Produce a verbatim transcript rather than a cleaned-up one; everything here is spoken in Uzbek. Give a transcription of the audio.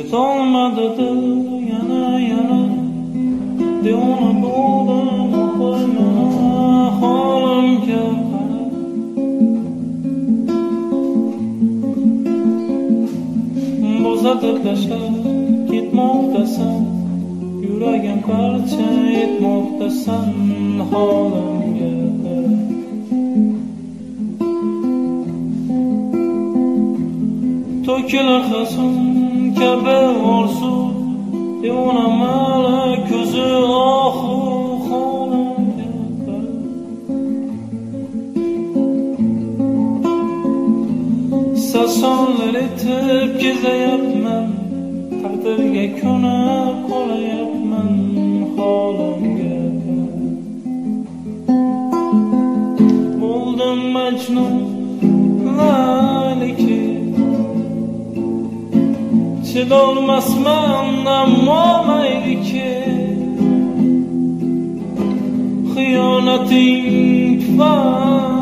yetolmadi dil yana yana devona bo'ldim qo'ymana holimga qarab bo'zatib tashlab ketmoqdasan yuragim parcha etmoqdasan holimga qarab to'kilar hason kabi orzu devona mala ko'zi ohu holimga qarab sasonlar etib kezayapman taqdirga ko'nib qolayapman holimga qarab bo'ldim majnun layliki chidolmasman ammo mayliki xiyonating tufayli